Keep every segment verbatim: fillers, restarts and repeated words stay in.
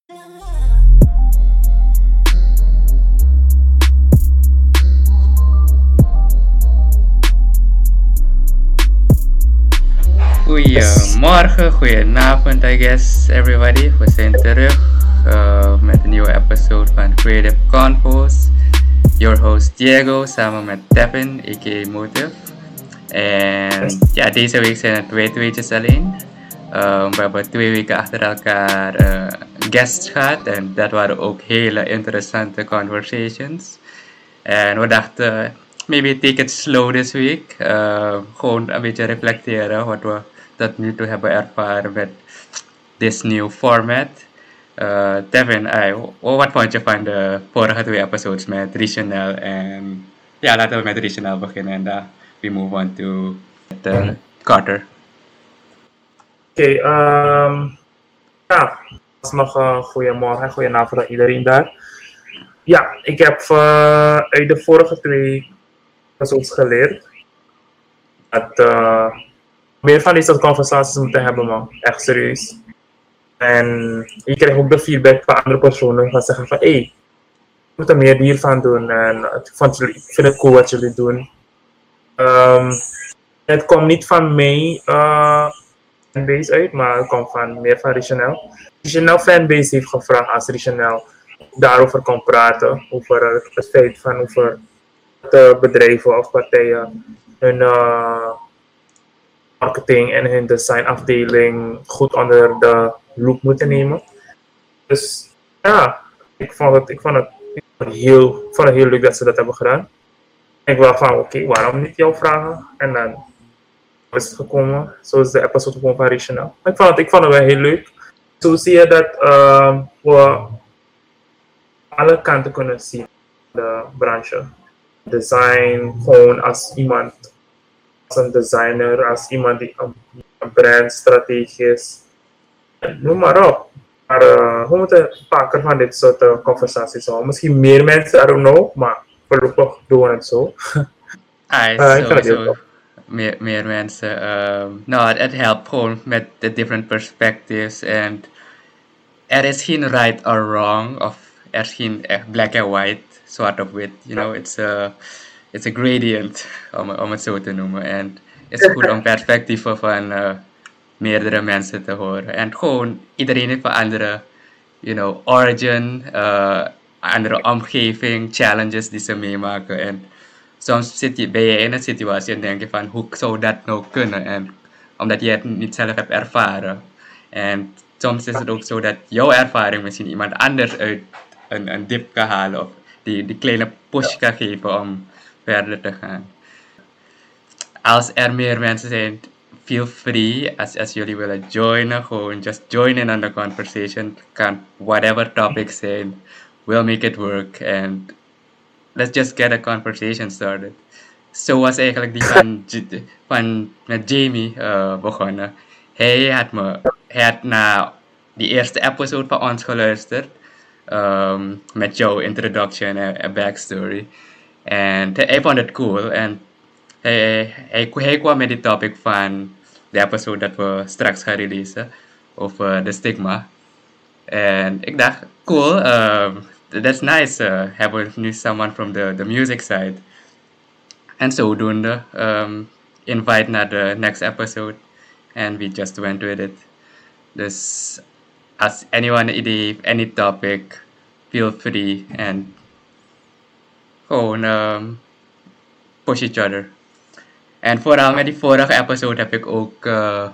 Goedemorgen, goedenavond, I guess, everybody. We zijn terug uh, met een nieuwe episode van Creative Convos. Your host Diego, samen met Devin, a k a. Motive. En ja, deze week zijn het twee tweetjes alleen. Um, we hebben twee weken achter elkaar uh, guests gehad. En dat waren ook hele interessante conversations. En we dachten, maybe take it slow this week. Uh, gewoon een beetje reflecteren wat we tot nu toe hebben ervaren met this new format. Uh, Devin, I, wat vond je van de vorige twee episodes met Richanel? En ja, laten we met Richanel beginnen en dan we move on to the Carter. Oké, okay, um, ja, alsnog uh, goedemorgen en goedenavond aan iedereen daar. Ja, ik heb uh, uit de vorige twee episodes geleerd dat uh, meer van deze conversaties moeten hebben, man. Echt serieus. En je krijgt ook de feedback van andere personen van zeggen van hé, hey, we moeten meer hiervan doen en ik, vond jullie, ik vind het cool wat jullie doen. Um, het komt niet van mij uh, fanbase uit, maar het komt van meer van Richanel. Richanel fanbase heeft gevraagd als Richanel daarover kan praten, over uh, het feit van over de bedrijven of partijen hun uh, marketing en hun designafdeling goed onder de loep moeten nemen. Dus ja, ik vond het, ik vond het, ik vond het, heel, ik vond het heel leuk dat ze dat hebben gedaan. En ik was van oké, okay, waarom niet jou vragen? En dan is het gekomen, zo is de episode gekomen van Richanel. Ik vond het, ik vond het wel heel leuk. Zo zie je dat uh, we alle kanten kunnen zien in de branche. Design, gewoon als iemand, als een designer, als iemand die een, een brand strategisch, noem maar op. Maar uh, we moeten vaker van dit soort uh, conversaties houden. Misschien meer mensen, I don't know, maar voorlopig doen we het zo. Ah, uh, sowieso meer, meer mensen. Um, nou, het helpt gewoon met de different perspectives en er is geen right or wrong of er is geen echt black and white, zwart of wit, you know, it's a, it's a gradient, om, om het zo te noemen. En het is goed om perspectieven van uh, meerdere mensen te horen. En gewoon, iedereen heeft een andere, you know, origin, uh, andere omgeving, challenges die ze meemaken. En soms zit je, ben je in een situatie en denk je van, hoe zou dat nou kunnen? En omdat je het niet zelf hebt ervaren. En soms is het ook zo dat jouw ervaring misschien iemand anders uit een, een dip kan halen of die, die kleine push kan geven om verder te gaan. Als er meer mensen zijn, feel free, als, als jullie willen joinen, gewoon just join in on the conversation. Kan whatever topic zijn, we'll make it work and let's just get a conversation started. Zo was eigenlijk die van, van met Jamie uh, begonnen. Hij had me, hij had naar die eerste episode van ons geluisterd. Um, met jouw introduction en uh, backstory. En hij vond het cool. En hij, hij, hij kwam met die topic van de episode dat we straks gaan releasen. Over de stigma. En ik dacht, cool. Um, that's nice. Uh, hebben we nu someone from the, the music side. En zodoende um, invite naar de next episode. And we just went with it. Dus als anyone idee, any topic, feel free and gewoon um, push each other. En vooral met die vorige episode heb ik ook, uh,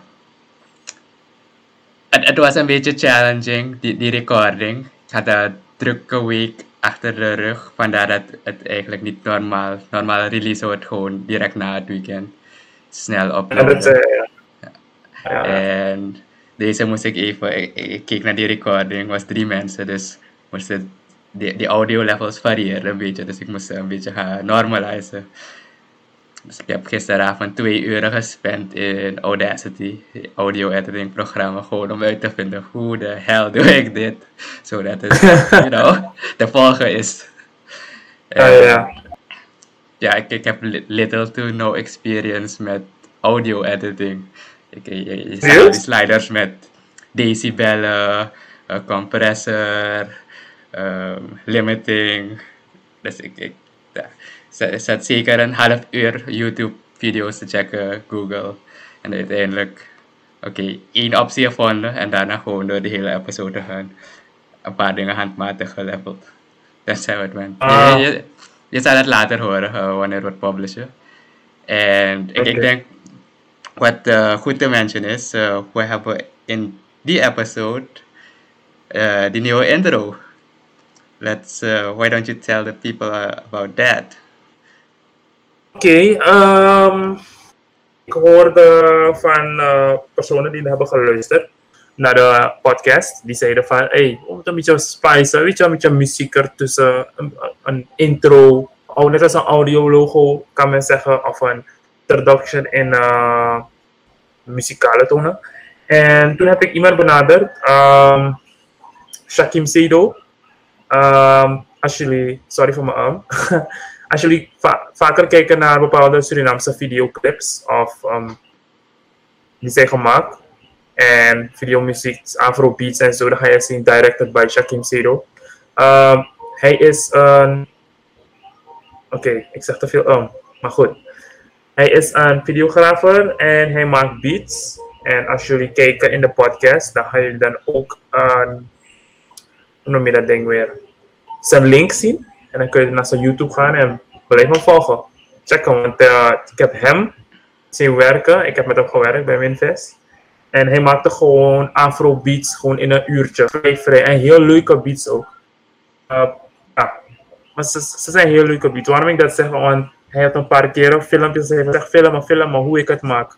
het, het was een beetje challenging, die, die recording. Ik had een drukke week achter de rug, vandaar dat het eigenlijk niet normaal, normaal release wordt gewoon direct na het weekend. Snel uploaden. Ja, dat, uh, ja. Ja. En deze moest ik even, ik, ik keek naar die recording, was drie mensen, dus moest het, de, de audio levels variëren een beetje, dus ik moest een beetje gaan normalizen. Dus ik heb gisteravond twee uren gespend in Audacity, audio editing programma, gewoon om uit te vinden hoe de hell doe ik dit, zodat het, you know, te volgen is. Ja, ja, ja. Ja, ik, ik heb little to no experience met audio editing. Ik, je, je zag die sliders met decibellen, uh, compressor, um, limiting. Dus ik, ik ja, zet, zet zeker een half uur YouTube video's te checken, Google. En uiteindelijk, oké, okay, één optie gevonden en daarna gewoon door de hele episode te gaan. Een paar dingen handmatig geleveld. Dat zijn wat man. Ah, Je, je, je zal het later horen uh, wanneer het wordt publishen. En ik, oké. ik denk wat uh, goed te mention is, uh, we hebben in die episode uh, die nieuwe intro. Let's, uh, why don't you tell the people uh, about that? Oké, ehm, ik hoorde van uh, personen die hebben geluisterd naar de podcast. Die zeiden van, hey, we moeten een beetje spice, weet je, een beetje muziek ertussen, een, een intro, oh, net als een audiologo kan men zeggen, of een introduction in uh, muzikale tonen. En toen heb ik iemand benaderd, um, Shakim Sedo. Um, als jullie, sorry voor mijn arm. Als jullie va- vaker kijken naar bepaalde Surinaamse videoclips of um, die zijn gemaakt en videomuziek, afrobeats en zo, dan ga je zien directed by Shakim Sedo. Um, hij is een, oké, okay, ik zeg te veel um, maar goed. Hij is een videografer en hij maakt beats. En als jullie kijken in de podcast, dan gaan jullie dan ook een, hoe noem je dat ding weer, zijn link zien. En dan kun je naar zijn YouTube gaan en blijf hem volgen. Check hem, want uh, ik heb hem zien werken. Ik heb met hem gewerkt bij Winfest. En hij maakte gewoon afro beats gewoon in een uurtje. Vrij, vrij. En heel leuke beats ook. Uh, ja, maar ze, ze zijn heel leuke beats. Waarom ik dat zeg? Want hij had een paar keer filmpjes gezegd, filmen, filmen, hoe ik het maak.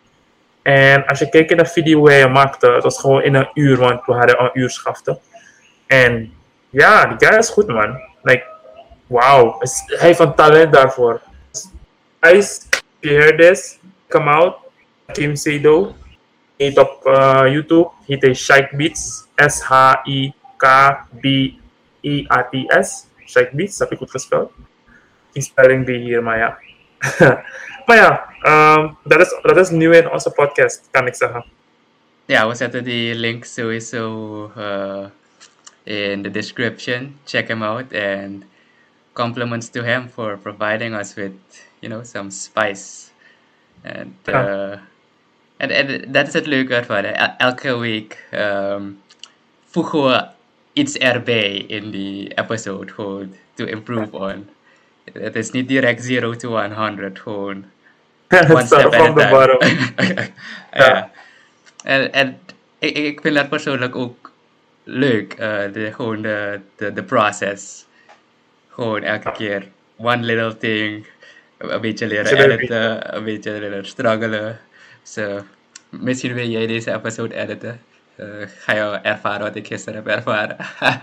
En als je kijkt in de video waar hij maakte, het was gewoon in een uur, want we hadden een uur schaften. En ja, die guy is goed, man. Like, wow. Hij heeft een talent daarvoor. Guys, if you heard this, come out. Kim Sedo. Heet op uh, YouTube. Heet hij Shike Beats. S H I K B I A T S. Shike Beats, heb ik goed gespeld. Die spelling die hier, maar ja. Maar ja, um, dat, is, dat is nieuw in onze podcast, kan ik zeggen. Ja, we zetten die link sowieso uh, in the description. Check him out and compliments to him for providing us with, you know, some spice. And, uh, Ja. en, en dat is het leuke ervan. El- elke week um, voegen we iets erbij in die episode gewoon to improve on. Het is niet direct zero to one hundred, gewoon one step Start at a from the time. bottom. Ja. En, en ik, ik vind dat persoonlijk ook leuk, uh, de, gewoon de, de, de process. Gewoon elke keer one little thing, een beetje leren Beetje leren editen, een beetje leren struggelen. So, misschien wil jij deze episode editen. Uh, ga je ervaren wat ik gisteren heb ervaren.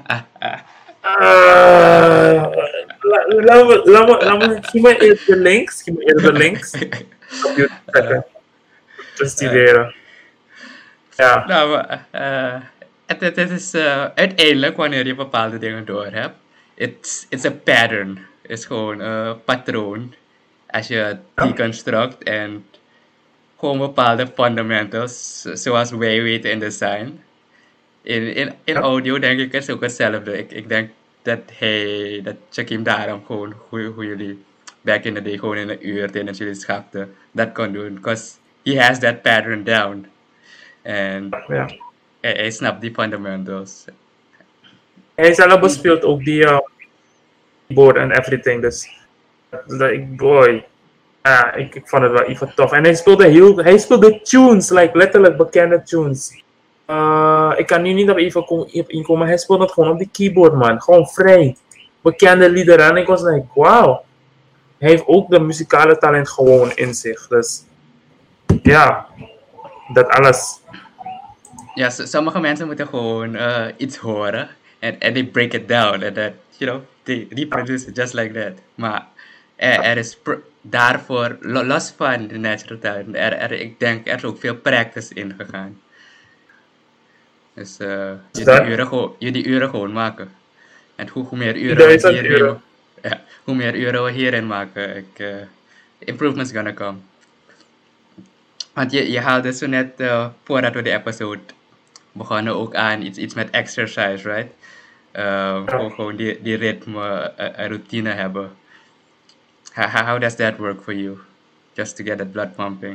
Uh, la- laat me, laat me, laat me, geef me eerst de links, geef me eerst de links. Op YouTube checken. Te studeren. Ja, Nou, maar, eh, het, het, het is uh, uiteindelijk wanneer je bepaalde dingen door hebt, it's, it's a pattern. Het is gewoon een patroon. Als je het Ja. deconstruct en gewoon bepaalde fundamentals, zoals wij weten in design. In, in, in Ja. audio denk ik is ook hetzelfde. Ik, ik denk dat hij, dat Shakim daarom gewoon, hoe, hoe jullie back in the day gewoon in een uur tijdens jullie schapten, dat kon doen. Because he has that pattern down. En ja. hij, hij snapt die fundamentals. Hij zelf bespeelt ook die uh, keyboard en everything, dus like, boy, ja, ik, ik vond het wel even tof. En hij speelde heel, hij speelde tunes, like letterlijk bekende tunes. Uh, ik kan nu niet op even kom, op inkomen, hij speelde het gewoon op die keyboard, man. Gewoon vrij. Bekende liederen. En ik was like, wauw. Hij heeft ook de muzikale talent gewoon in zich. Dus ja, dat alles. Ja, so- sommige mensen moeten gewoon uh, iets horen en en they break it down and that, you know, they reproduce it just like that. Maar er, er is pr- daarvoor, lo- los van de natural talent, er, er, ik denk er is ook veel practice in gegaan. Dus uh, je die Dat? uren, gewoon, je die uren gewoon maken. En hoe, hoe meer uren we Duizend hierin, uren. ja, hoe meer uren we hierin maken, ik, uh, improvements gonna come. Want je, je haalde zo net, uh, voordat we de episode begonnen ook aan iets, iets met exercise, right? Um, Ja. gewoon, gewoon die, die ritme, een, een routine hebben. How, how how does that work for you? Just to get that blood pumping.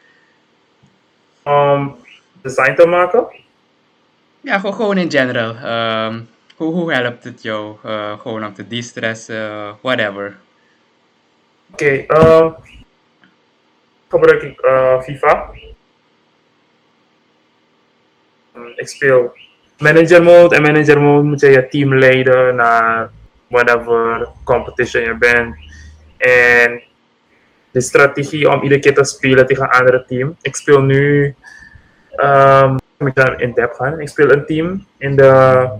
Om design te maken. Ja, gewoon, gewoon in general. Um, hoe, hoe helpt het jou? Uh, gewoon om te de-stressen, whatever. Oké, okay, uh, gebruik ik uh, FIFA. Um, ik speel manager mode. En manager mode moet je je team leiden naar whatever competition je bent. En de strategie om iedere keer te spelen tegen een andere team. Ik speel nu, um, ik ga in depth gaan. Ik speel een team in de,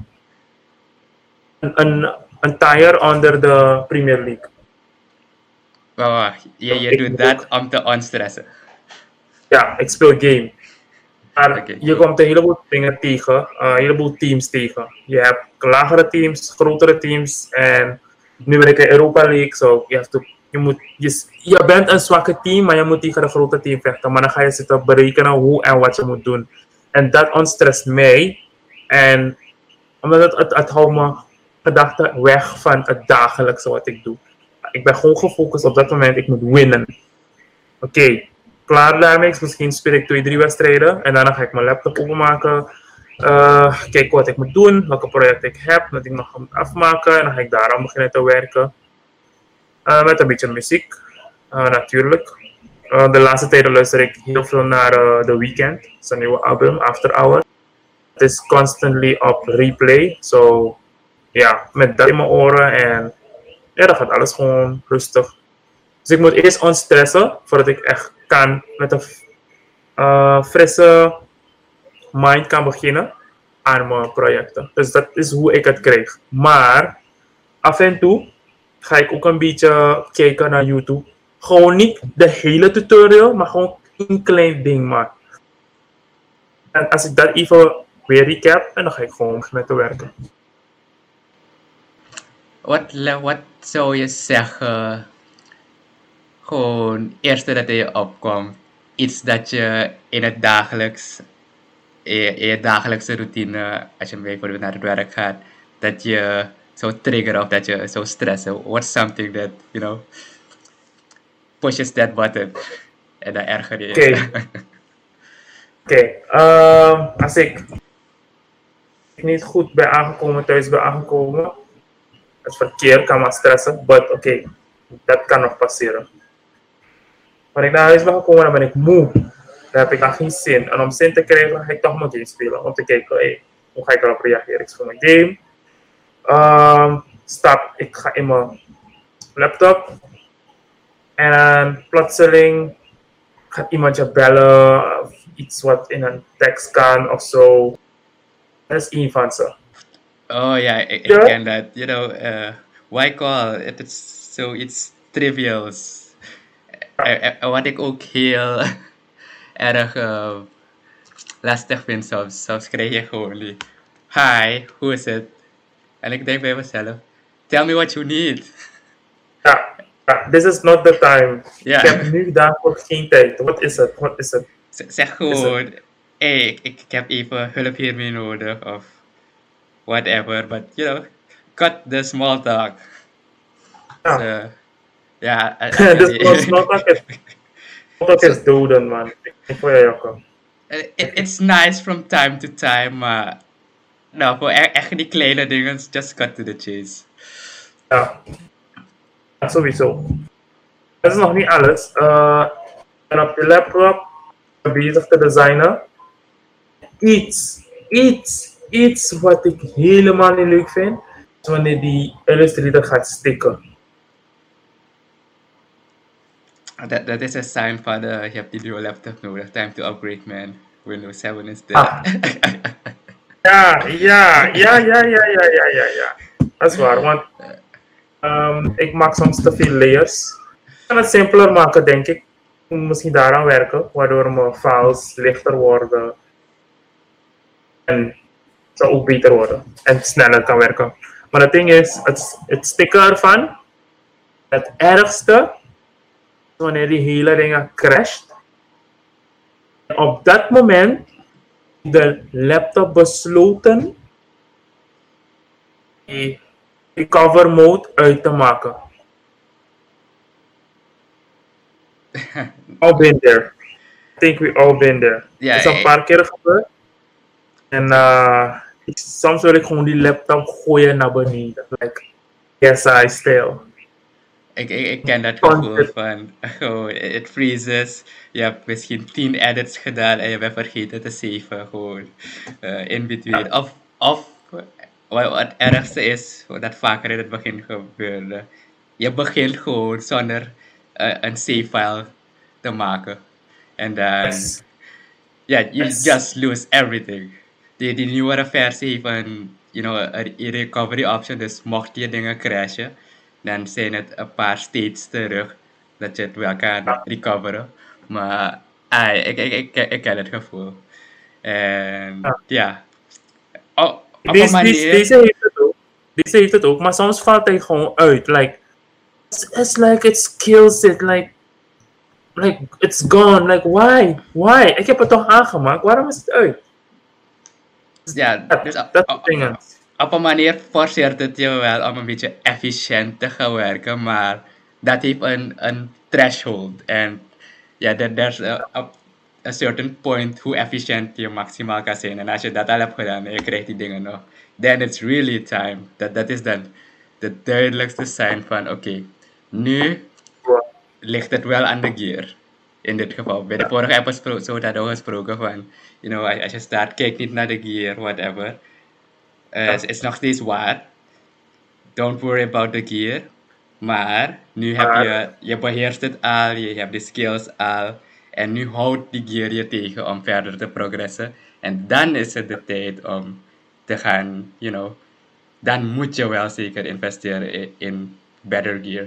een, een, een tier onder de Premier League. Wacht, wacht. Je, je doet dat om te onstressen. Ja, ik speel game. Maar Okay. je komt een heleboel dingen tegen, uh, een heleboel teams tegen. Je hebt lagere teams, grotere teams en nu ben ik in Europa League, so je, have to, je, moet, je, je bent een zwakke team, maar je moet tegen een grote team vechten. Maar dan ga je zitten berekenen hoe en wat je moet doen. En dat ontstrest mij. En omdat het, het, het houdt mijn gedachten weg van het dagelijkse wat ik doe. Ik ben gewoon gefocust op dat moment, ik moet winnen. Oké. Okay. Klaar daarmee, misschien speel ik twee, drie wedstrijden en daarna ga ik mijn laptop openmaken. Uh, kijken wat ik moet doen, welke projecten ik heb, dat ik nog moet afmaken en dan ga ik daaraan beginnen te werken. Uh, met een beetje muziek, uh, natuurlijk. Uh, de laatste tijden luister ik heel veel naar uh, The Weeknd, zijn nieuwe album, After Hours. Het is constantly op replay, so ja, met dat in mijn oren en ja, dan gaat alles gewoon rustig. Dus ik moet eerst ontstressen voordat ik echt kan met een uh, frisse mind kan beginnen aan mijn projecten. Dus dat is hoe ik het krijg. Maar af en toe ga ik ook een beetje kijken naar YouTube. Gewoon niet de hele tutorial, maar gewoon een klein ding maar. En als ik dat even weer recap, en dan ga ik gewoon beginnen te werken. Wat, wat zou je zeggen? Gewoon eerste dat je opkwam, iets dat je in het dagelijks, in je, in je dagelijkse routine, als je bijvoorbeeld naar het werk gaat, dat je zou triggeren of dat je zou stressen. What's something that, you know, pushes that button? En dan erger je. Oké. Okay. Oké. Okay. Um, als ik niet goed ben aangekomen, thuis ben aangekomen, het verkeer kan me stressen, but oké, okay, dat kan nog passeren. Wanneer ik naar huis ben gekomen, dan ben ik moe. Dan heb ik dan geen zin. En om zin te krijgen, ga ik toch mijn game spelen. Om te kijken, hey, hoe ga ik erop reageren? Ik speel mijn game. Um, stap, ik ga in mijn laptop. En plotseling gaat iemand je bellen. Of iets wat in een tekst kan of zo. Dat is één van ze. Oh ja, ik, ik ken dat. You know, uh, why call? It's so it's trivials. En wat ik ook heel erg uh, lastig vind soms. Soms krijg je gewoon die hi, hoe is het? En ik denk bij mezelf, tell me what you need. Ja, yeah, this is not the time. Yeah. Ik heb nu daarvoor geen tijd. Wat is het? Wat is het? Zeg gewoon, hé, hey, ik, ik heb even hulp hiermee nodig of whatever. But, you know, cut the small talk. Ja. So, ja, de small talk is, talk is doden, man. Ik voel je jokken. It, it's nice from time to time, maar uh, nou, voor e- echt die kleine dingen, just cut to the chase. Ja, ja sowieso. Dat is nog niet alles. Uh, en op je laptop bezig te designen. Iets, iets, iets wat ik helemaal niet leuk vind, is wanneer die Illustrator gaat stikken. Dat, dat is een sign van de, je hebt die nieuwe laptop nodig, time to upgrade man. Windows seven is dead. Ah. ja, ja, ja, ja, ja, ja, ja, ja, ja. Dat is waar, want um, ik maak soms te veel layers. Ik kan het simpeler maken, denk ik. Ik moet misschien daaraan werken, waardoor mijn files lichter worden. En zou ook beter worden. En sneller kan werken. Maar het ding is, het, het stikken ervan, het ergste, wanneer die hele dingen crasht. Op dat moment de laptop besloten die recover mode uit te maken. All been there. I think we all been there. Ja, Het is een paar keer gebeurd. En uh, ik, soms wil ik gewoon die laptop gooien naar beneden. Like, yes, I still. Ik, ik, ik ken dat gevoel van, oh, it freezes. Je hebt misschien tien edits gedaan en je bent vergeten te saven. Gewoon uh, in between. Of, of wat, wat het ergste is, wat vaker in het begin gebeurde. Je begint gewoon zonder uh, een save file te maken. En dan, Yes. yeah, you Yes. just lose everything. Die, die nieuwere versie heeft een, you know, een recovery option, dus mocht je dingen crashen, dan zijn het een paar states terug dat je het wel kan recoveren. Maar ah, ik, ik, ik, ik ken het gevoel. En Ja. ja, oh, op een Deze, deze, manier, deze heeft het ook. Deze heeft het ook, maar soms valt hij gewoon uit. Like, it's, it's like it kills it. Like, like, it's gone. Like, why? Why? Ik heb het toch aangemaakt? Waarom is het uit? ja, Dat, dus op, dat op, soort dingen. op een manier forceert het je wel om een beetje efficiënt te gaan werken, maar dat heeft een, een threshold. En ja, there- there's a, a, a certain point hoe efficiënt je maximaal kan zijn. En als je dat al hebt gedaan en je krijgt die dingen nog, then it's really time. Dat, dat is dan de duidelijkste sign van, oké, nu ligt het wel aan de gear. In dit geval. Bij de vorige episode hadden we gesproken van, you know, als als je start, kijk niet naar de gear, whatever. Uh, het is nog steeds waar. Don't worry about the gear. Maar nu heb Maar- je, je beheerst het al, je hebt de skills al. En nu houdt die gear je tegen om verder te progressen. En dan is het de tijd om te gaan, you know, dan moet je wel zeker investeren in, in better gear.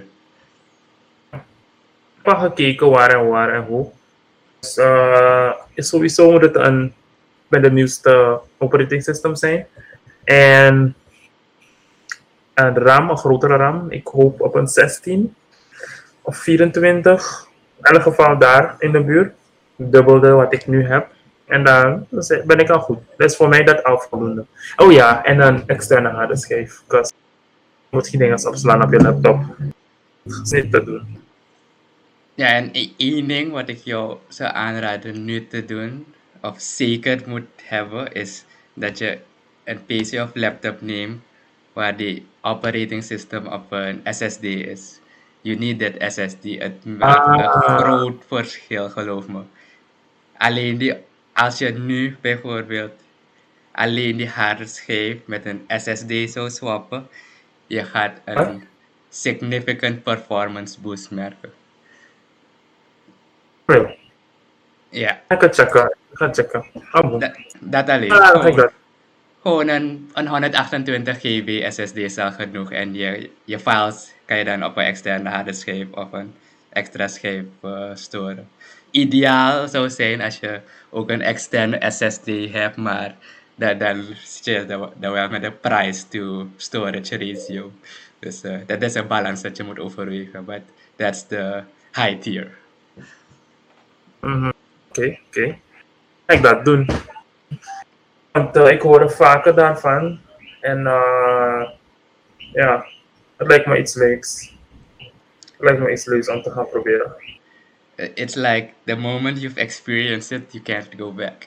Ik heb al gekeken waar en waar en hoe. Dus uh, is sowieso moet het een bij de nieuwste operating system zijn. En een RAM, een grotere RAM. Ik hoop op een zestien of vierentwintig. In elk geval daar in de buurt. Dubbelde wat ik nu heb. En dan ben ik al goed. Dus voor mij dat al voldoende. Oh ja, en een externe harde schijf. Want je moet geen dingen opslaan op je laptop. Dat is niet te doen. Ja, en e- één ding wat ik jou zou aanraden nu te doen, of zeker moet hebben, is dat je een P C of laptop neemt waar die operating system op een S S D is. You need that S S D. Het maakt een Ah. groot verschil, geloof me. Alleen die, als je nu bijvoorbeeld alleen die harde schijf met een S S D zou swappen, je gaat een significant performance boost merken. Real. Ja, Ik ga checken. Ik ga checken. Ah, bon. dat, dat alleen. Ah, dan ga ik Gewoon, dat. gewoon een, een honderdachtentwintig gigabyte S S D is al genoeg. En je, je files kan je dan op een externe harde schijf of een extra schijf uh, storen. Ideaal zou zijn als je ook een externe S S D hebt, maar dat, dan zit je dan dan wel met de price to storage ratio. Dus uh, dat is een balans dat je moet overwegen. But that's the high tier. Mhm. Oké, oké. Ga ik dat doen. Want uh, ik hoor er vaker daarvan. En uh, ja, het lijkt me iets leuks. Het lijkt me iets leuks om te gaan proberen. It's like the moment you've experienced it, you can't go back.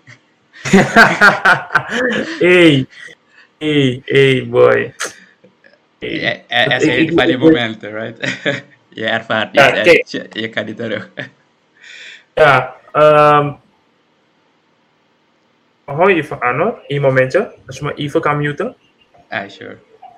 hey, hey, hey boy. Hey. Ja, er er Ik- zijn ik- van die ik- momenten, right? Je ervaart Ja, iets en kijk. je, je kan niet terug. Ja, um, hou je even aan hoor, een momentje. Als je me even kan muten. Ah, sure.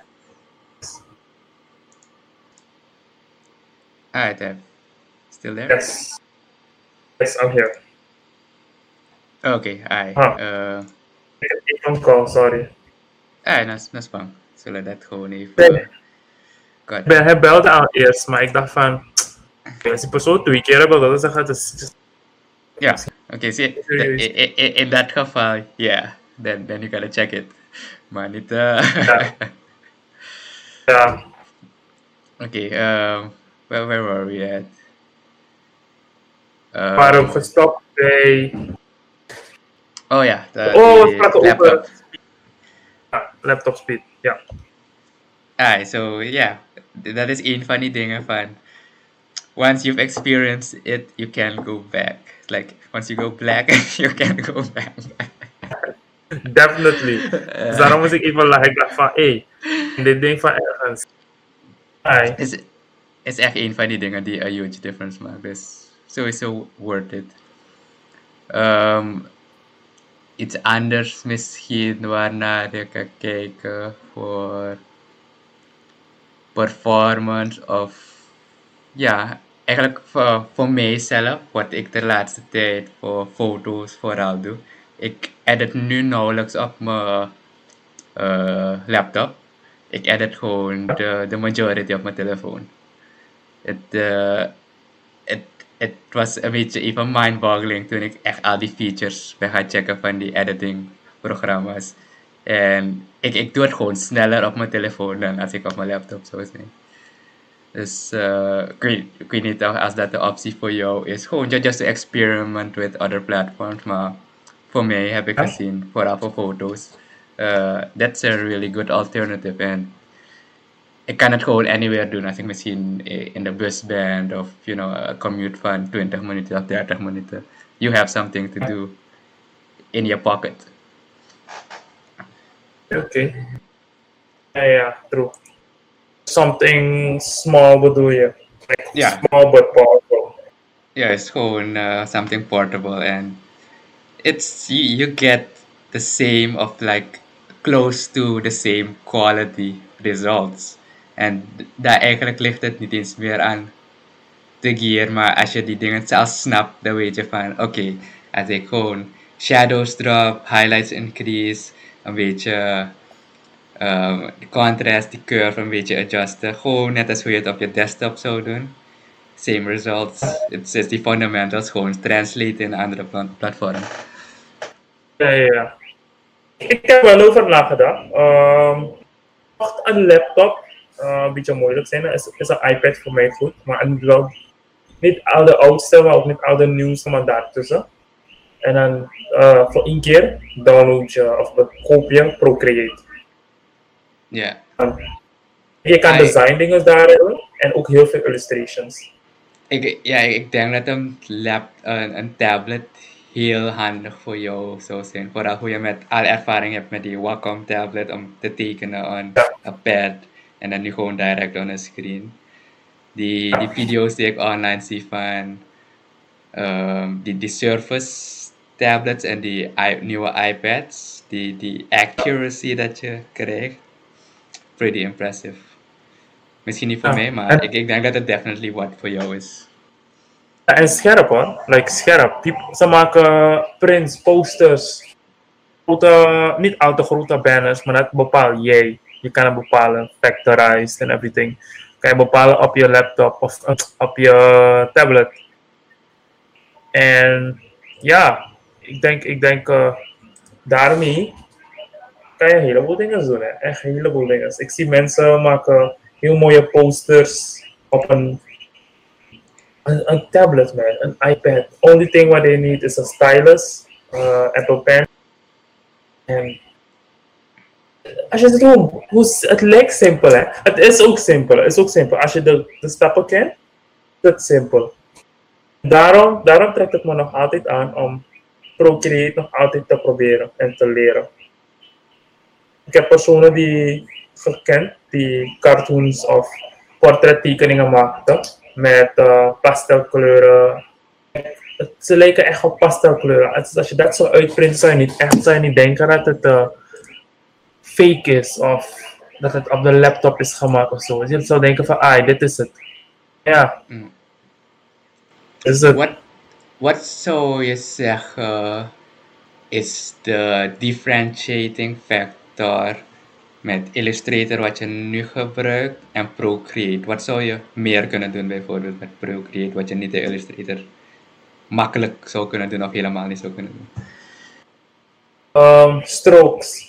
Alright, Dave. Still there? Yes. Yes, I'm here. Okay, alright. Ah. Uh, Ik heb een phone call, sorry. alright, dat is, dat is fijn. Zullen we dat gewoon even... Nee. Uh, God. Ben, hij belde al eerst, maar ik dacht van... Als die persoon twee keer belde, dan zeg ik... Het is, Ja, oké, zie je, Serieus. in, in, in- in dat geval, yeah, then, then you gotta check it. Maar niet... Uh, Ja. ja, Oké, um, where, where were we at? we waren Um, ook gestopt bij... Oh ja, de, Oh, we die praten laptop. over ja, laptop speed. Ja. Ah, so yeah, dat is één van die dingen van once you've experienced it, you can't go back. Like once you go black, you can't go back. Definitely. Dus daarom moest ik even lachen. Ik dacht van, hé, hey, dit ding van ergens. Hi. is is echt een van die dingen die a huge difference maakt. Dus sowieso worth it. Um, iets anders misschien waarnaar je kan kijken voor performance of ja, eigenlijk voor, voor mijzelf, wat ik de laatste tijd voor foto's vooral doe. Ik edit nu nauwelijks op mijn uh, laptop. Ik edit gewoon de, de majority op mijn telefoon. Het, uh, het, het was een beetje even mind-boggling toen ik echt al die features ben gaan checken van die editing programma's. En ik, ik doe het gewoon sneller op mijn telefoon dan als ik op mijn laptop zou zijn. Dus uh, ik, weet, ik weet niet als dat de optie voor jou is. Gewoon just to experiment with other platforms. Maar voor mij heb ik gezien, vooral voor foto's, uh, that's a really good alternative. En ik kan het gewoon anywhere doen. Als ik misschien in de bus ben of you know, een commute van twintig minuten of dertig minuten. You have something to do in your pocket. Oké. Okay. Ja, ja, true. Something small bedoel je? Like Yeah. Small but powerful. Yeah, it's gewoon uh, something portable and it's you, you get the same of like close to the same quality results. En daar eigenlijk ligt het niet eens meer aan de gear, maar als je die dingen zelf snapt, dan weet je van oké, okay, als ik gewoon shadows drop, highlights increase, een beetje um, de contrast, die curve een beetje adjusten, gewoon net als hoe je het op je desktop zou doen. Same results. It's just die fundamentals gewoon translate in een andere platform. Ja, ja, ja. Ik heb wel over nagedacht. Um, mocht een laptop uh, een beetje moeilijk zijn, is, is een iPad voor mij goed. Maar het moet wel niet al de oudste, maar ook niet al de nieuwste, maar daartussen. En dan uh, voor één keer download je of koop je Procreate. Ja. Yeah. Je kan I, design dingen daarin en ook heel veel illustrations. Ik, ja, ik denk dat een, lap, een, een tablet heel handig voor jou zou zijn. Vooral hoe je met al ervaring hebt met die Wacom tablet om te tekenen on ja. een pad en dan nu gewoon direct on een screen. Die, die video's die ik online zie van um, die, die Surface tablets en die i, nieuwe iPads, die, die accuracy dat je krijgt, pretty impressive. Misschien niet voor ja. mij, maar en, ik, ik denk dat het definitely wat voor jou is. En scherp hoor, like scherp. Die, ze maken prints, posters, grote, niet al te grote banners, maar dat bepaal jij. Je kan het bepalen, factorized en everything. Kan je bepalen op je laptop of op je tablet. En ja, ik denk, ik denk uh, daarmee kan je een heleboel dingen doen. Hè. Echt een heleboel dingen. Ik zie mensen maken heel mooie posters op een, een, een tablet, man. Een iPad. Only thing what they need is a stylus, uh, Apple Pen. En als je het doet, hoe, het lijkt simpel, hè. Het is ook simpel. Het is ook simpel. Als je de, de stappen kent, is het simpel. Daarom, daarom trekt het me nog altijd aan om Procreate nog altijd te proberen en te leren. Ik heb personen die gekend die cartoons of portrettekeningen maakten met uh, pastelkleuren. Ze lijken echt op pastelkleuren. Als je dat zo uitprint, zou je niet echt zou je niet denken dat het uh, fake is of dat het op de laptop is gemaakt of zo. Je zou denken van, ah, dit is het. Ja. Mm. Is het. Wat, wat zou je zeggen is de differentiating factor met Illustrator wat je nu gebruikt en Procreate? Wat zou je meer kunnen doen bijvoorbeeld met Procreate wat je niet in Illustrator makkelijk zou kunnen doen of helemaal niet zou kunnen doen? Um, strokes.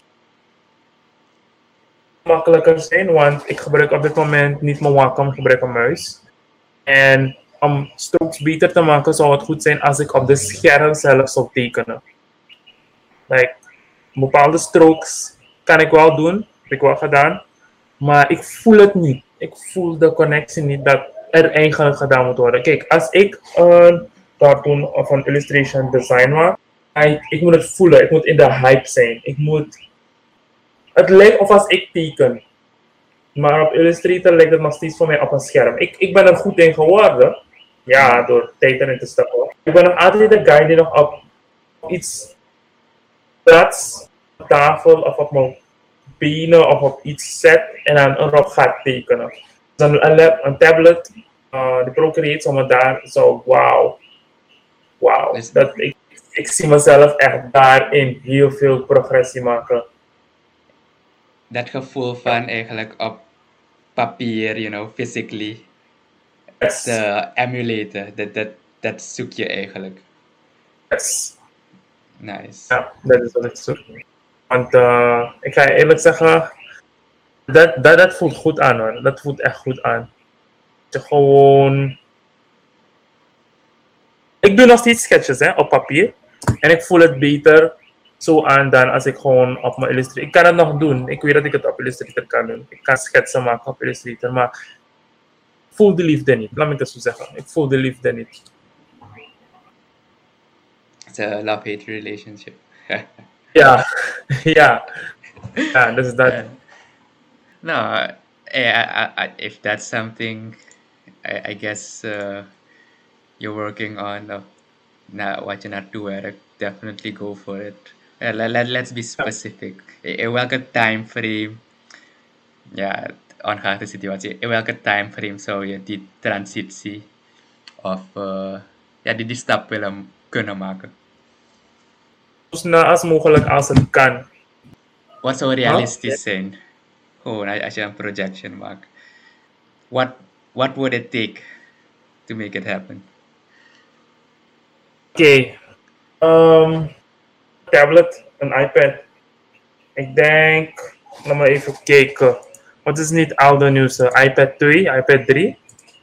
Makkelijker zijn, want ik gebruik op dit moment niet mijn Wacom, ik gebruik een muis. En om strokes beter te maken zou het goed zijn als ik op de scherm zelf zou tekenen. Like, bepaalde strokes kan ik wel doen, heb ik wel gedaan. Maar ik voel het niet. Ik voel de connectie niet dat er eigenlijk gedaan moet worden. Kijk, als ik een cartoon of een illustration design maak, ik, ik moet het voelen. Ik moet in de hype zijn. Ik moet... Het lijkt of als ik teken. Maar op Illustrator lijkt het nog steeds voor mij op een scherm. Ik, ik ben er goed in geworden. Ja, door tijd erin te stappen. Ik ben nog altijd de guy die nog op iets plats, op tafel of op mijn benen of op iets zet en dan erop gaat tekenen. Dus een, een, lab, een tablet, uh, de Procreate, zomaar daar zo, wauw. Wauw. Dus- Dat ik, ik zie mezelf echt daarin heel veel progressie maken. Dat gevoel van eigenlijk op papier, you know, physically, Yes. te emulaten, dat, dat, dat zoek je eigenlijk. Yes. Nice. Ja, dat is wat ik zoek. Want uh, ik ga je eerlijk zeggen, dat, dat, dat voelt goed aan hoor. Dat voelt echt goed aan. Dat je gewoon... Ik doe nog steeds sketches hè, op papier. En ik voel het beter zo aan dan als ik gewoon op mijn Illustrator... Ik kan het nog doen. Ik weet dat ik het op Illustrator kan doen. Ik kan schetsen maken op Illustrator. Maar ik voel de liefde niet. Laat me het zo zeggen. Ik voel de liefde niet. It's a love-hate relationship. Ja, ja. Ja, dus dat... Uh, no, eh, I, I, I, if that's something, I, I guess uh, you're working on, uh, na wat je naartoe werkt, definitely go for it. Uh, let, let, let's be specific. In, in welke timeframe, ja, ongeacht de situatie, in welke timeframe zou je die transitie of uh, ja, die, die stap willen kunnen maken? Zo snel als mogelijk als het kan. Wat zou realistisch zijn? Gewoon als je een projection maakt. What, what would it take to make it happen? Oké. Okay. Um, tablet, een iPad. Ik denk, laat me even kijken. Wat is niet oude nieuws? iPad twee, iPad drie.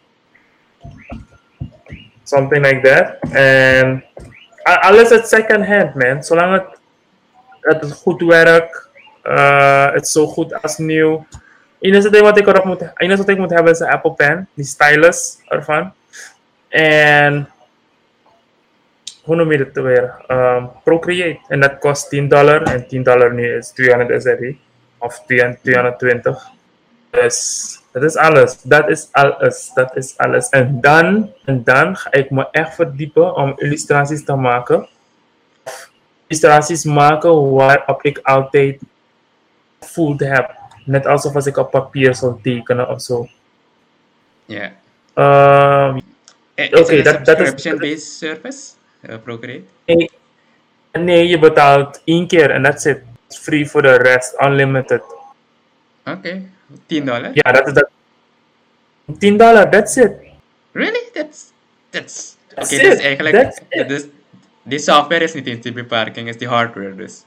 Something like that. En alles is second hand, man. Zolang het, het, het goed werkt, uh, het is zo goed als nieuw. Het enige ding wat ik erop moet, enige wat ik moet hebben is een Apple Pen, die stylus ervan. En hoe noem je het weer? Um, Procreate. En dat kost tien dollar. En tien dollar nu is tweehonderd S R I. Of tweehonderdtwintig. Dus dat is alles. Dat is alles. Dat is alles. En dan, en dan ga ik me echt verdiepen om illustraties te maken. Illustraties maken waarop ik altijd gevoeld heb. Net alsof als ik op papier zou tekenen of zo. Ja. Yeah. Um, Oké, okay, dat, dat is... subscription-based service? Uh, Procreate? Nee, nee, je betaalt één keer en that's it. It's free for the rest, unlimited. Oké, okay. tien dollar? Ja, dat is dat. tien dollar, that's it. Really? That's... that's... Oké, okay, dus eigenlijk... Dus, die software is niet eens die beperking, is die hardware dus.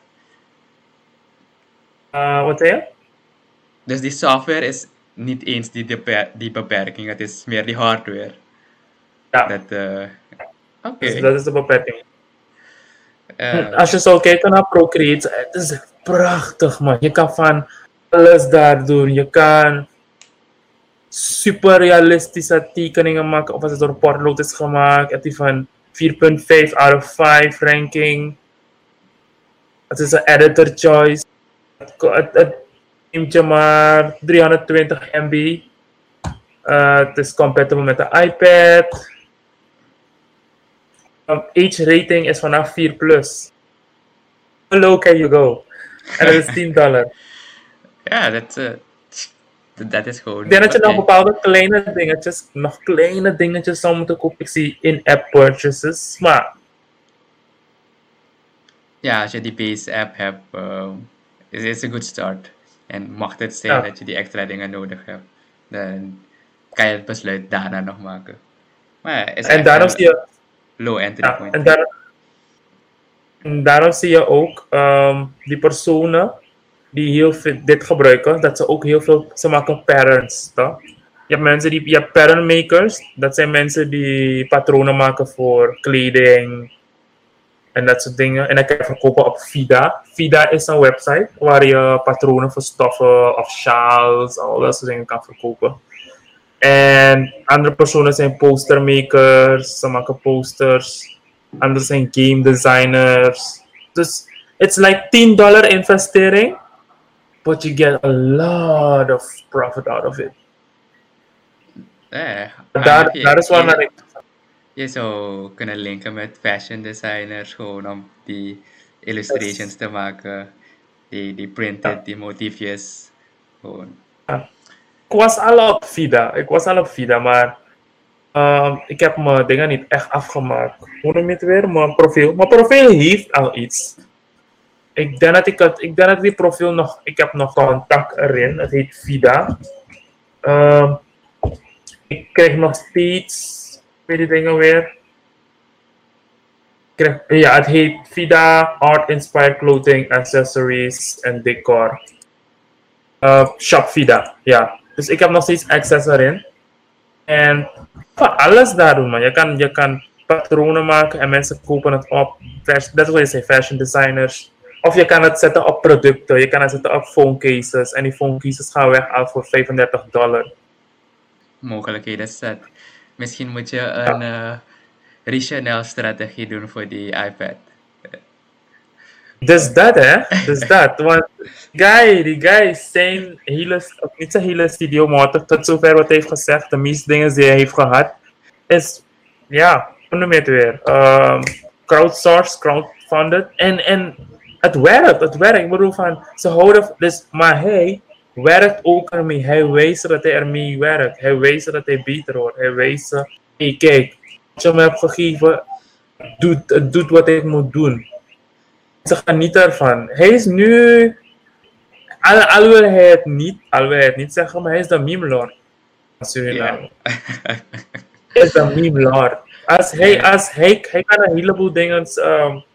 Uh, wat zei je? Dus die software is niet eens die, die, die beperking, het is meer die hardware. Ja. Dat, uh, Oké. Okay. Dus dat is de beperking. Uh, Als je zou kijken naar Procreate, het is prachtig man. Je kan van alles daar doen. Je kan super realistische tekeningen maken. Of als het door Portload is gemaakt. Het is van vier komma vijf out of vijf ranking. Het is een editor choice. Het, het, het neemt je maar driehonderdtwintig MB. Uh, het is compatible met de iPad. Um, age rating is vanaf vier plus. How low can you go? En dat is tien dollar. Ja, dat, uh, dat is gewoon... Ik denk dat je okay. nog bepaalde kleine dingetjes, nog kleine dingetjes zou moeten kopen. Ik zie in-app purchases, maar... Ja, als je die base app hebt, uh, is het een good start. En mocht het zijn ja. dat je die extra dingen nodig hebt, dan kan je het besluit daarna nog maken. Maar is en daarom zie je... Low entry ja, point. En, daar, en daarom zie je ook um, die personen die heel veel dit gebruiken, dat ze ook heel veel, ze maken patterns. Toch? Je hebt mensen die, je hebt pattern makers, dat zijn mensen die patronen maken voor kleding, en dat soort dingen. En dan kan je verkopen op Vida. Vida is een website waar je patronen voor stoffen of sjaals, al dat soort dingen kan verkopen. En andere personen zijn postermakers, ze maken posters. Anderen zijn game designers. Dus it's like tien dollar investering, but you get a lot of profit out of it. Eh, Daar, je, daar is waar naar ik. Je zou kunnen linken met fashion designers gewoon om die illustrations Yes. te maken, die, die printed, Ja. die motiefjes. Gewoon. Ja. Ik was al op Vida, ik was al op Vida, maar um, ik heb mijn dingen niet echt afgemaakt. Hoe noem je het weer? Mijn profiel. Mijn profiel heeft al iets. Ik denk dat ik het, ik denk dat die profiel nog, ik heb nog contact erin. Het heet Vida. Um, ik krijg nog steeds, weet je dingen weer? Ik krijg, ja, het heet Vida Art Inspired Clothing, Accessories en Decor. Uh, Shop Vida, ja. Dus ik heb nog steeds access erin. En van alles daar doen, man. Je kan, je kan patronen maken en mensen kopen het op. Dat is wat je zegt, fashion designers. Of je kan het zetten op producten. Je kan het zetten op phone cases. En die phone cases gaan weg al voor vijfendertig dollar. Mogelijkheden zet. Misschien moet je een uh, Richanel strategie doen voor die iPad. Dus dat, hè? Dus dat. Want guy, die guy is zijn hele, niet zijn hele studio, maar tot zover wat hij heeft gezegd, de meeste dingen die hij heeft gehad, is, ja, hoe noem je het weer? Um, crowdsourced, crowdfunded. En, en het werkt, het werkt. Ik bedoel van, ze houden, dus, maar hij werkt ook ermee. Hij weet dat hij ermee werkt. Hij weet dat hij beter wordt. Hij weet, hé hey, kijk, als je me hebt gegeven, doet, het doet wat ik moet doen. Ze genieten ervan. Hij is nu, al, al wil hij het niet, al wil hij het niet zeggen, maar hij is de meme lord van Suriname. Yeah. Hij is de meme lord. Als hij, als hij, hij kan een heleboel dingen um,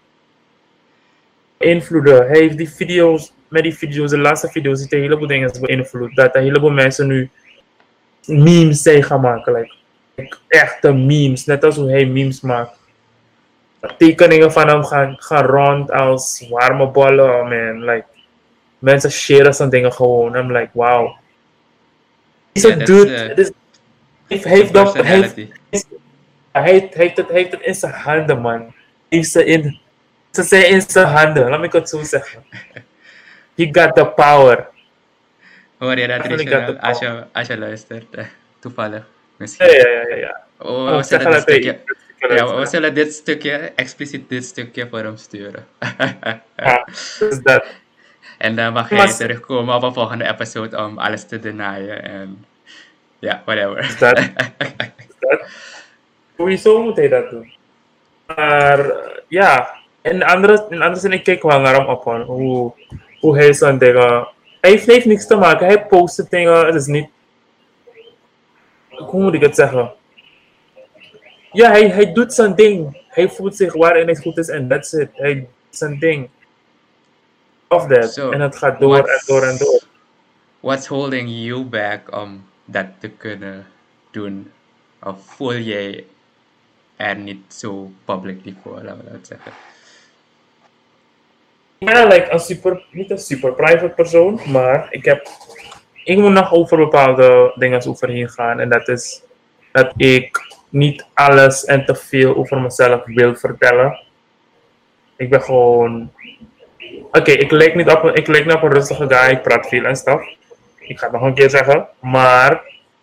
invloeden. Hij heeft die video's, met die video's, de laatste video's, heeft hij een heleboel dingen beïnvloed. Dat een heleboel mensen nu memes zijn gaan maken. Like, like, echte memes, net als hoe hij memes maakt. Tekeningen van hem gaan, gaan rond als warme ballen, man. Like, mensen sharen zo'n dingen gewoon. I'm like, wow. Deze Yeah, dude, uh, this, heeft, heeft, dat, heeft, personality. hij heeft, heeft, het, heeft het in zijn handen, man. Heeft ze in, ze zijn in zijn handen, laat me het zo zeggen. He got the power. Hoor je dat, Actually got Richanel? the Als power. je, als je luistert, eh, toevallig. Misschien. Ja, ja, ja, ja, ja. Oh, Oh, we zeg zullen dit dat hij- stukje, ja, we zullen dit stukje, expliciet dit stukje voor hem sturen. Ja, dus dat. En dan mag hij Maar- terugkomen op een volgende episode om alles te denyen en ja, whatever. Dat. dat. Sowieso moet hij dat doen. Maar uh, ja, in andere, in andere zin, ik kijk wel naar hem op, hoor. Hoe, hoe hij zo'n dingen. Hij heeft, hij heeft niks te maken, hij post dingen, het is niet. Hoe moet ik het zeggen? Ja, hij, hij doet zijn ding. Hij voelt zich waarin hij goed is en that's it. Hij doet zijn ding. Of that. So, en het gaat door what's- en door en door. What's holding you back om dat te kunnen doen? Of voel jij er niet zo publicly voor, laten we dat zeggen? Ja, like een super, niet een super private persoon, maar ik heb, ik moet nog over bepaalde dingen overheen gaan. En dat is dat ik niet alles en te veel over mezelf wil vertellen. Ik ben gewoon, oké, okay, ik lijk niet op, ik lijk niet op een rustige guy, ik praat veel en stuff. Ik ga het nog een keer zeggen, maar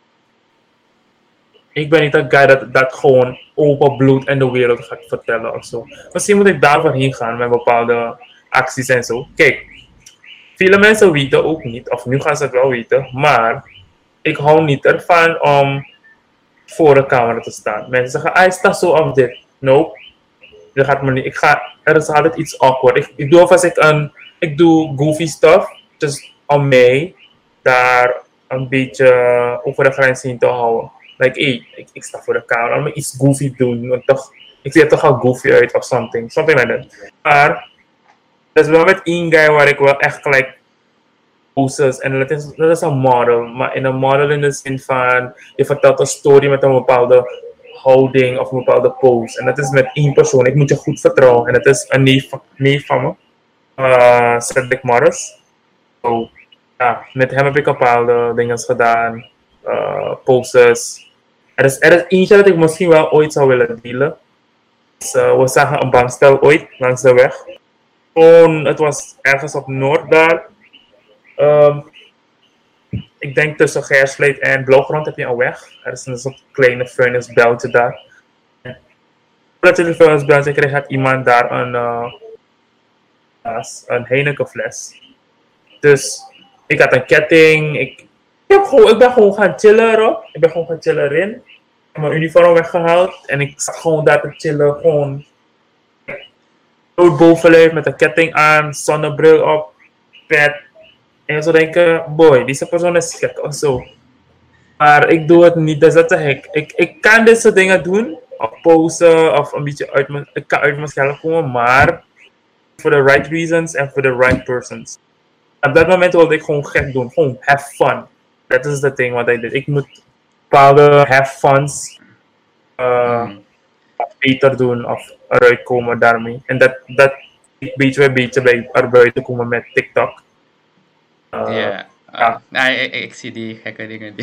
ik ben niet een guy dat, dat gewoon open bloed en de wereld gaat vertellen of zo. Misschien moet ik daarvoor heen gaan met bepaalde acties en zo. Kijk, vele mensen weten ook niet, of nu gaan ze het wel weten, maar ik hou niet ervan om voor de camera te staan. Mensen zeggen, ah, hij staat zo op dit. Nope. Dat gaat me niet. Ik ga, er is altijd iets awkward. Ik, ik doe alvast ik een, ik doe goofy stuff, dus om mij daar een beetje over de grens heen te houden. Like, hey, ik, ik sta voor de camera, maar iets goofy doen, want toch, ik zie er toch al goofy uit of something, something like that. Maar dat is wel met één guy waar ik wel echt gelijk poses en dat is, dat is een model, maar in een model in de zin van je vertelt een story met een bepaalde houding of een bepaalde pose. En dat is met één persoon. Ik moet je goed vertrouwen. En dat is een neef, neef van me, uh, Cedric Morris. So, ja, met hem heb ik een bepaalde dingen gedaan, uh, poses. Er is, er is eentje dat ik misschien wel ooit zou willen delen. Dus, uh, we zagen een bankstel ooit langs de weg. Gewoon, het was ergens op Noord daar. Um, ik denk tussen Gersvleet en Blauwgrond heb je een weg. Er is een soort kleine vuilnisbeltje daar. Voordat je de vuilnisbeltje kreeg, had iemand daar een, uh, een Heinekenfles. Dus ik had een ketting. Ik, ik, heb gewoon, ik ben gewoon gaan chillen, Rob. Ik ben gewoon gaan chillen erin. Ik heb mijn uniform weggehaald. En ik zat gewoon daar te chillen. Gewoon bloot bovenlijf met een ketting aan, zonnebril op, pet. En je zou denken, boy, deze persoon is gek of zo. Maar ik doe het niet, dus dat is gek. Ik, ik kan deze dingen doen, of posen, of een beetje uit mijn, ik kan uit mijn schel komen, maar for the right reasons and for the right persons. Op dat moment wilde ik gewoon gek doen, gewoon have fun. Dat is het ding wat ik deed. Ik moet bepaalde have funs uh, mm. beter doen of eruit komen daarmee. En dat, dat beetje bij beetje bij erbij te komen met TikTok. Uh, yeah. uh, ja, nee, ik, ik zie die gekke dingen.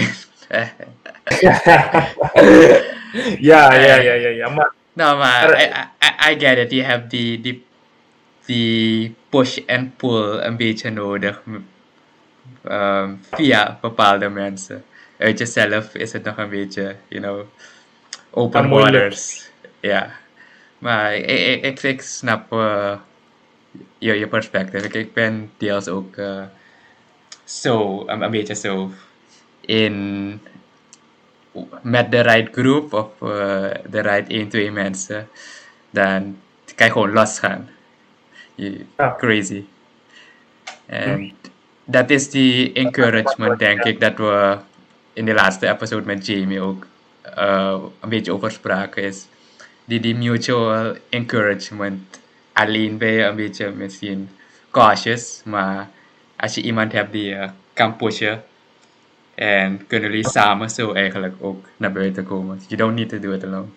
ja, ja, ja, ja, ja. Maar, no, maar I, I, I get it. Je hebt die, die, die push en pull een beetje nodig. Um, via bepaalde mensen. Uit jezelf is het nog een beetje, you know, open waters. Ja. Maar ik, ik, ik, ik snap uh, je, je perspectief. Ik, ik ben deels ook uh, zo, een, een beetje zo in met de right groep of uh, de right één, twee mensen, dan kan je gewoon losgaan. Je, ja. Crazy. En hm. dat is die encouragement, denk ik, dat we in de laatste episode met Jamie ook uh, een beetje over spraken, is die, die mutual encouragement. Alleen ben je een beetje misschien cautious, maar als je iemand hebt die je kan pushen, en kunnen jullie samen zo eigenlijk ook naar buiten komen. You don't need to do it alone.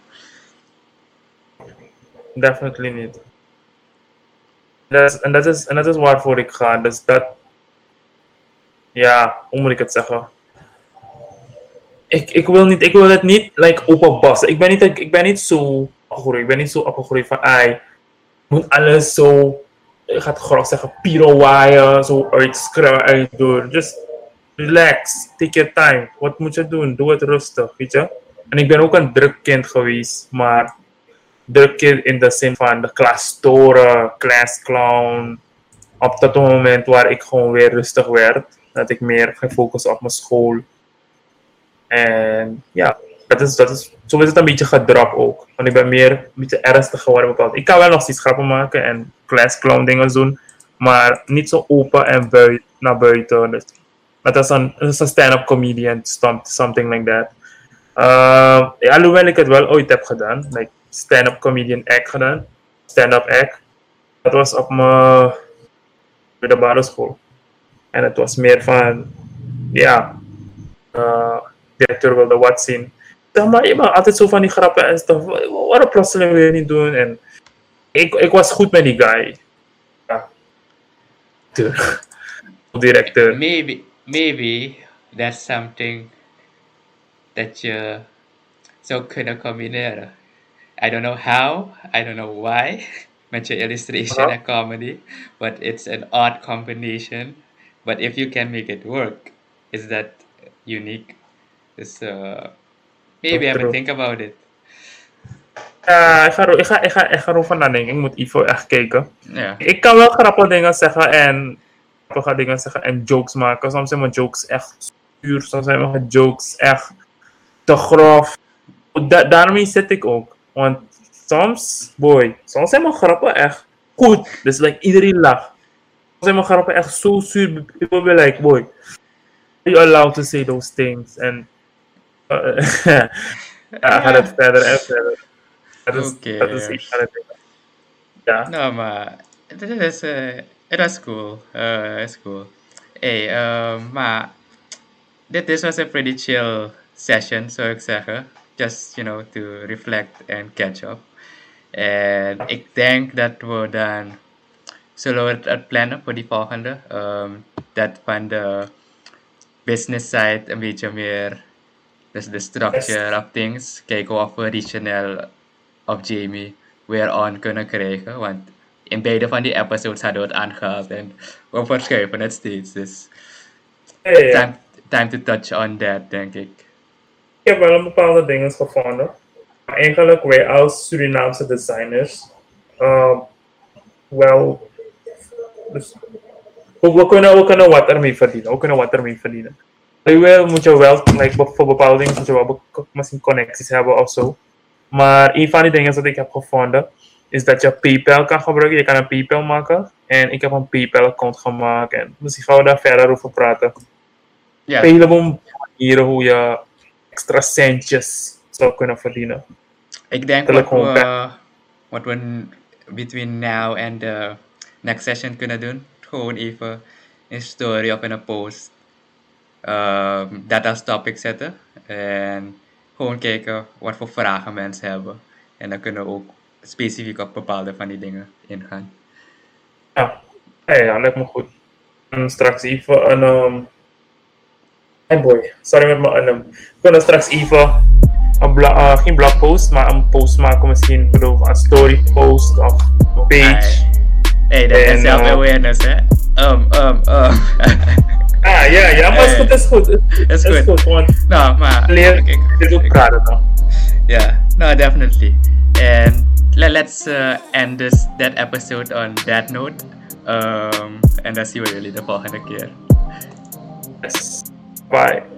Definitely niet. En dat is, en dat is waarvoor ik ga. Dus dat, ja, hoe moet ik het zeggen? Ik, ik wil niet, ik wil het niet like openbassen. Ik ben niet, ik ben niet zo opgegroeid. Ik ben niet zo opgegroeid van, ai, moet alles zo, ik ga het graag zeggen, pirowaaien, zo uitschreeuwen, uitdoen. Just relax, take your time. Wat moet je doen? Doe het rustig, weet je. En ik ben ook een druk kind geweest, maar druk kind in de zin van de klas storen, klasclown. Op dat moment waar ik gewoon weer rustig werd, dat ik meer ging focussen op mijn school. En ja, dat is, dat is, zo is het een beetje gedrop ook. Want ik ben meer een beetje ernstig geworden bepaald. Ik kan wel nog steeds grappen maken en klasclown dingen doen, maar niet zo open en buiten, naar buiten. Dus, dat is een, een stand-up comedian, something like that. Uh, ja, alhoewel ik het wel ooit heb gedaan, like stand-up comedian act gedaan, stand-up act. Dat was op mijn middelbare school. En het was meer van, ja, uh, directeur wilde wat zien. Zeg maar, je mag altijd zo van die grappen en stuff. Waarom plotseling wil je niet doen? En ik, ik was goed met die guy. Ja. Directeur. Maybe, maybe that's something that you zou kunnen combineren. I don't know how, I don't know why, met je illustration en comedy, but it's an odd combination. But if you can make it work, is that unique? Dus uh, maybe have a think about it. Ja, ik ga, ik ga, ik ga, ik ga erover nadenken. Ik moet Ivo echt kijken. Ja. Ik kan wel grappige dingen zeggen en grappige dingen zeggen en jokes maken. Soms zijn mijn jokes echt zuur, soms zijn mijn jokes echt te grof. Da- daarmee zit ik ook. Want soms, boy, soms zijn mijn grappen echt goed. Dus like, iedereen lacht. Soms zijn mijn grappen echt zo zuur. People be like, boy, are you allowed to say those things? En uh, ja, gaat het verder en verder. Dat is, Okay. dat is iets aan het ding. Ja. No, maar het is, uh, het was cool. Uh, it's cool. Hey, uh, maar dit, dit was een pretty chill session, zou ik zeggen. just, you know, to reflect en catch up. En ik denk dat we dan zullen we het plannen voor die volgende. Um, dat van de business side een beetje meer, dus de structure Yes. of things, kijken of we regional of Jamie weer on kunnen krijgen. Want in beide van die episodes hadden we het aangehaald en we verschuiven het steeds. Dus Ja, ja, ja. time, time to touch on that, denk ik. Ik heb wel een bepaalde dingen gevonden. Maar eigenlijk wij als Surinaamse designers, uh, wel, dus, we, we, kunnen, we kunnen wat ermee verdienen. We kunnen wat ermee verdienen. Wel moet je wel, like, voor bepaalde dingen moet je wel be- misschien connecties hebben of zo. Maar een van die dingen dat ik heb gevonden, is dat je PayPal kan gebruiken. Je kan een PayPal maken. En ik heb een PayPal-account gemaakt. En misschien gaan we daar verder over praten. Ja, Een heleboel manieren hoe je extra centjes zou kunnen verdienen. ik denk Tel ik wat gewoon we, wat we n- between now and the next session kunnen doen, gewoon even een story of in een post um, dat als topic zetten. En gewoon kijken wat voor vragen mensen hebben. En dan kunnen we ook specifiek op bepaalde van die dingen ingaan. Ja, ja, ja, lijkt me goed. En straks even een. Um... Hey boy, sorry met mijn um, we kunnen straks even een bla- uh, geen blogpost, maar een post maken misschien. Ik bedoel, een story post of een page. Hey, dat is En, self-awareness, hè? Um, um, um. Ah, ja, ja, maar het is goed, het is goed. Is Het is goed. goed, want Nou, maar leer ik- ik- dit ook ik- praten dan. Yeah, no, definitely. And let, let's uh, end this that episode on that note. Um, en dan zien we jullie de volgende keer. Yes. Bye.